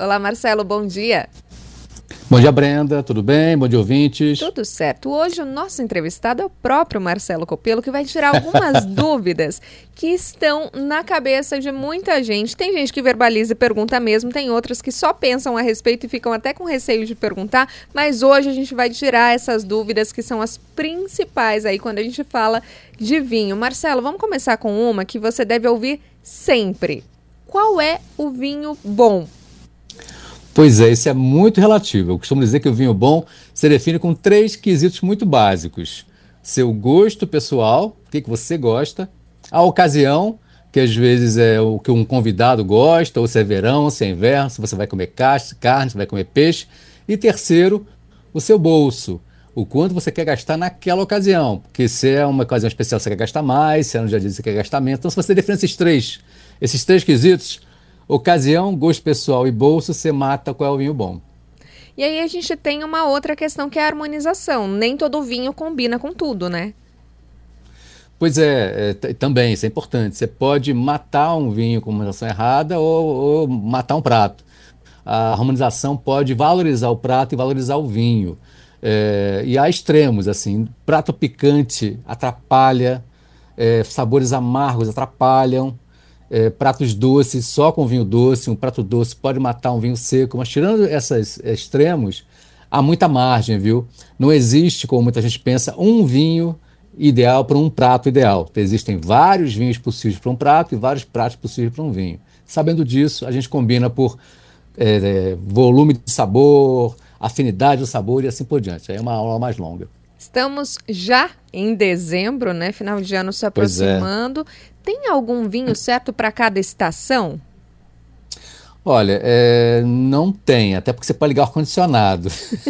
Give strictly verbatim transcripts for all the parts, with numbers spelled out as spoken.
Olá, Marcelo, bom dia. Bom dia, Brenda, tudo bem? Bom dia, ouvintes. Tudo certo. Hoje o nosso entrevistado é o próprio Marcelo Copelo, que vai tirar algumas dúvidas que estão na cabeça de muita gente. Tem gente que verbaliza e pergunta mesmo, tem outras que só pensam a respeito e ficam até com receio de perguntar, mas hoje a gente vai tirar essas dúvidas que são as principais aí quando a gente fala de vinho. Marcelo, vamos começar com uma que você deve ouvir sempre. Qual é o vinho bom? Pois é, isso é muito relativo. Eu costumo dizer que o vinho bom se define com três quesitos muito básicos. Seu gosto pessoal, o que, que você gosta, a ocasião, que às vezes é o que um convidado gosta, ou se é verão, se é inverno, se você vai comer carne, se vai comer peixe. E terceiro, o seu bolso, o quanto você quer gastar naquela ocasião. Porque se é uma ocasião especial você quer gastar mais, se é no dia a dia você quer gastar menos. Então se você define esses três, esses três quesitos, ocasião, gosto pessoal e bolso, você mata qual é o vinho bom. E aí a gente tem uma outra questão que é a harmonização. Nem todo vinho combina com tudo, né? Pois é, é t- também, isso é importante. Você pode matar um vinho com harmonização errada ou, ou matar um prato. A harmonização pode valorizar o prato e valorizar o vinho. É, e há extremos, assim, prato picante atrapalha, é, sabores amargos atrapalham. É, pratos doces, só com vinho doce, um prato doce pode matar um vinho seco, mas tirando esses extremos, há muita margem, viu? Não existe, como muita gente pensa, um vinho ideal para um prato ideal. Existem vários vinhos possíveis para um prato e vários pratos possíveis para um vinho. Sabendo disso, a gente combina por é, é, volume de sabor, afinidade do sabor e assim por diante. Aí é uma aula mais longa. Estamos já em dezembro, né? Final de ano se Pois é. aproximando. Tem algum vinho certo para cada estação? Olha, é, não tem, até porque você pode ligar o ar-condicionado.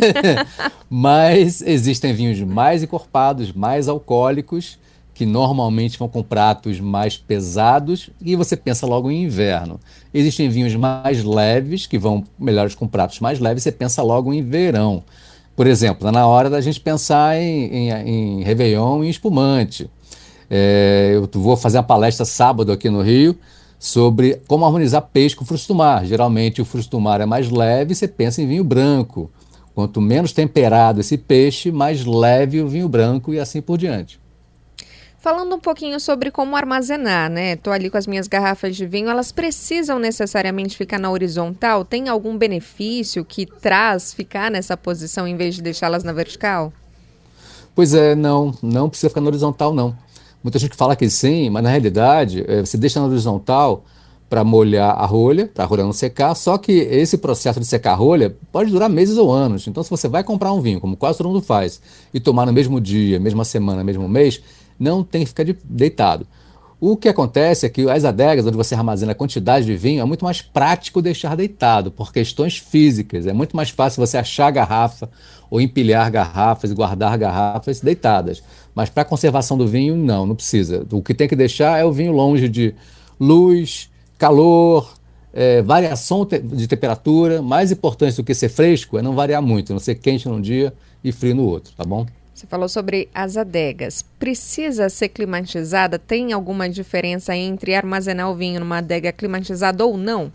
Mas existem vinhos mais encorpados, mais alcoólicos, que normalmente vão com pratos mais pesados, e você pensa logo em inverno. Existem vinhos mais leves, que vão melhores com pratos mais leves, você pensa logo em verão. Por exemplo, tá na hora da gente pensar em, em, em Réveillon e em espumante. É, eu vou fazer uma palestra sábado aqui no Rio sobre como harmonizar peixe com frutos do mar. Geralmente o frutos do mar é mais leve, você pensa em vinho branco. Quanto menos temperado esse peixe, mais leve o vinho branco e assim por diante. Falando um pouquinho sobre como armazenar, né? Tô ali com as minhas garrafas de vinho, elas precisam necessariamente ficar na horizontal? Tem algum benefício que traz ficar nessa posição em vez de deixá-las na vertical? Pois é, não, não precisa ficar na horizontal, não. Muita gente fala que sim, mas na realidade é, você deixa na horizontal para molhar a rolha, para a rolha não secar, só que esse processo de secar a rolha pode durar meses ou anos. Então se você vai comprar um vinho, como quase todo mundo faz, e tomar no mesmo dia, mesma semana, mesmo mês, não tem que ficar de, deitado. O que acontece é que as adegas, onde você armazena a quantidade de vinho, é muito mais prático deixar deitado, por questões físicas. É muito mais fácil você achar a garrafa ou empilhar garrafas e guardar garrafas deitadas. Mas para a conservação do vinho, não, não precisa. O que tem que deixar é o vinho longe de luz, calor, é, variação de temperatura. Mais importante do que ser fresco é não variar muito, não ser quente num dia e frio no outro, tá bom? Você falou sobre as adegas. Precisa ser climatizada? Tem alguma diferença entre armazenar o vinho numa adega climatizada ou não?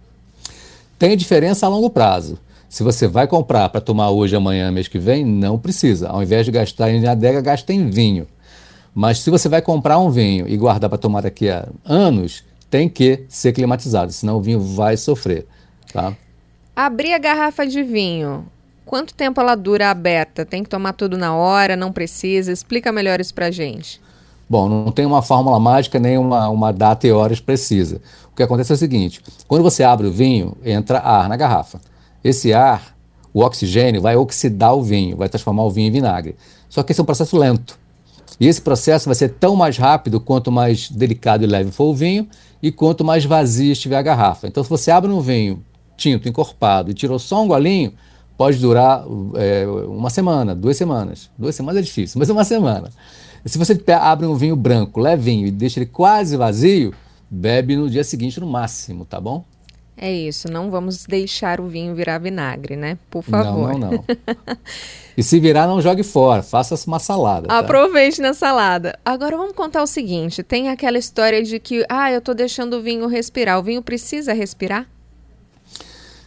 Tem diferença a longo prazo. Se você vai comprar para tomar hoje, amanhã, mês que vem, não precisa. Ao invés de gastar em adega, gasta em vinho. Mas se você vai comprar um vinho e guardar para tomar daqui a anos, tem que ser climatizado, senão o vinho vai sofrer, tá? Abrir a garrafa de vinho. Quanto tempo ela dura aberta? Tem que tomar tudo na hora? Não precisa? Explica melhor isso pra gente. Bom, não tem uma fórmula mágica nem uma, uma data e horas precisa. O que acontece é o seguinte, quando você abre o vinho, entra ar na garrafa. Esse ar, o oxigênio, vai oxidar o vinho, vai transformar o vinho em vinagre. Só que esse é um processo lento. E esse processo vai ser tão mais rápido quanto mais delicado e leve for o vinho e quanto mais vazia estiver a garrafa. Então, se você abre um vinho tinto, encorpado e tirou só um golinho, pode durar é, uma semana, duas semanas. Duas semanas é difícil, mas uma semana. Se você abre um vinho branco, levinho, e deixa ele quase vazio, bebe no dia seguinte no máximo, tá bom? É isso, não vamos deixar o vinho virar vinagre, né? Por favor. Não, não, não. E se virar, não jogue fora, faça uma salada. Tá? Aproveite na salada. Agora vamos contar o seguinte, tem aquela história de que, ah, eu tô deixando o vinho respirar. O vinho precisa respirar?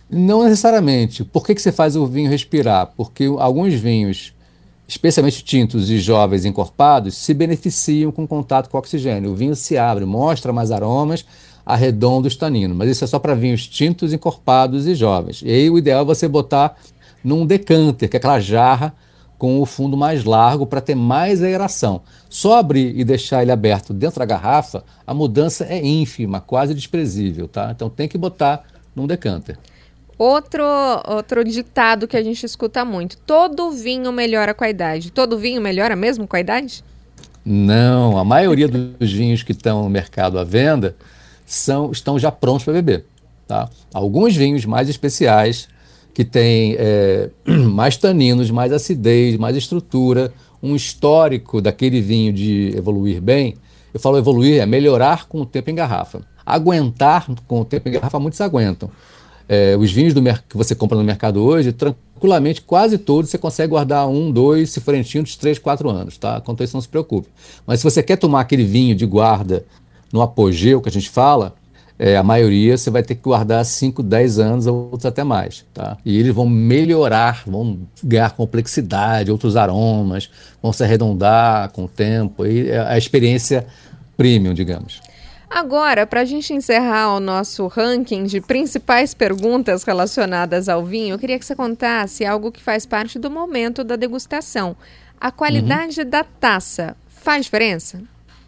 Não necessariamente. Por que que você faz o vinho respirar? Porque alguns vinhos, especialmente tintos e jovens encorpados, se beneficiam com contato com o oxigênio. O vinho se abre, mostra mais aromas, arredonda os taninos. Mas isso é só para vinhos tintos, encorpados e jovens. E aí o ideal é você botar num decanter, que é aquela jarra com o fundo mais largo para ter mais aeração. Só abrir e deixar ele aberto dentro da garrafa, a mudança é ínfima, quase desprezível, tá? Então tem que botar num decanter. Outro, outro ditado que a gente escuta muito: todo vinho melhora com a idade. Todo vinho melhora mesmo com a idade? Não, a maioria dos vinhos que estão no mercado à venda são, estão já prontos para beber, tá? Alguns vinhos mais especiais, que têm é, mais taninos, mais acidez, mais estrutura, um histórico daquele vinho de evoluir bem. Eu falo evoluir, é melhorar com o tempo em garrafa. Aguentar com o tempo em garrafa, muitos aguentam. É, os vinhos do mer- que você compra no mercado hoje, tranquilamente, quase todos você consegue guardar um, dois, se forem tintos, três, quatro anos, tá? Quanto a isso, não se preocupe. Mas se você quer tomar aquele vinho de guarda no apogeu que a gente fala, é, a maioria você vai ter que guardar cinco, dez anos, outros até mais, tá? E eles vão melhorar, vão ganhar complexidade, outros aromas, vão se arredondar com o tempo, e é a experiência premium, digamos. Agora, para a gente encerrar o nosso ranking de principais perguntas relacionadas ao vinho, eu queria que você contasse algo que faz parte do momento da degustação. A qualidade da taça faz diferença?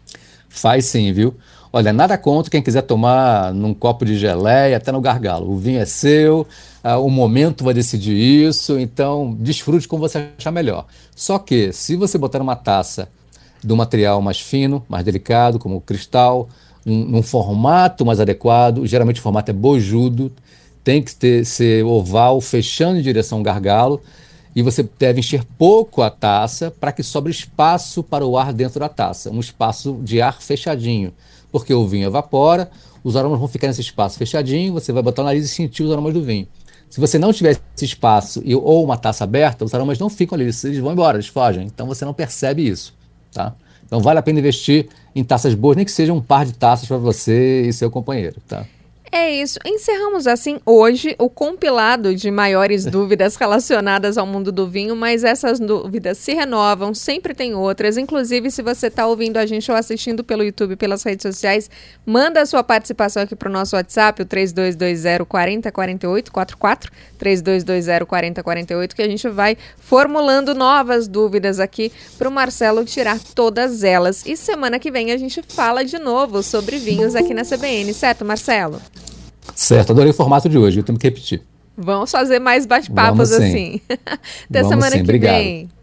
Faz sim, viu? Olha, nada contra quem quiser tomar num copo de geleia, até no gargalo. O vinho é seu, ah, o momento vai decidir isso, então desfrute como você achar melhor. Só que, se você botar numa taça de um material mais fino, mais delicado, como o cristal, um, num formato mais adequado, geralmente o formato é bojudo, tem que ter, ser oval, fechando em direção ao gargalo, e você deve encher pouco a taça para que sobre espaço para o ar dentro da taça, um espaço de ar fechadinho, porque o vinho evapora, os aromas vão ficar nesse espaço fechadinho, você vai botar o nariz e sentir os aromas do vinho. Se você não tiver esse espaço e, ou uma taça aberta, os aromas não ficam ali, eles vão embora, eles fogem, então você não percebe isso, tá? Então vale a pena investir em taças boas, nem que seja um par de taças para você e seu companheiro, tá? É isso. Encerramos assim hoje o compilado de maiores dúvidas relacionadas ao mundo do vinho, mas essas dúvidas se renovam, sempre tem outras. Inclusive, se você está ouvindo a gente ou assistindo pelo YouTube, pelas redes sociais, manda a sua participação aqui para o nosso WhatsApp, o três dois dois zero, quatro zero quatro oito, quatro quatro, três dois dois zero, quatro zero quatro oito, que a gente vai formulando novas dúvidas aqui para o Marcelo tirar todas elas. E semana que vem a gente fala de novo sobre vinhos aqui na C B N, certo, Marcelo? Certo, adorei o formato de hoje, eu tenho que repetir. Vamos fazer mais bate-papos assim. Até Vamos semana sim, que obrigado. vem.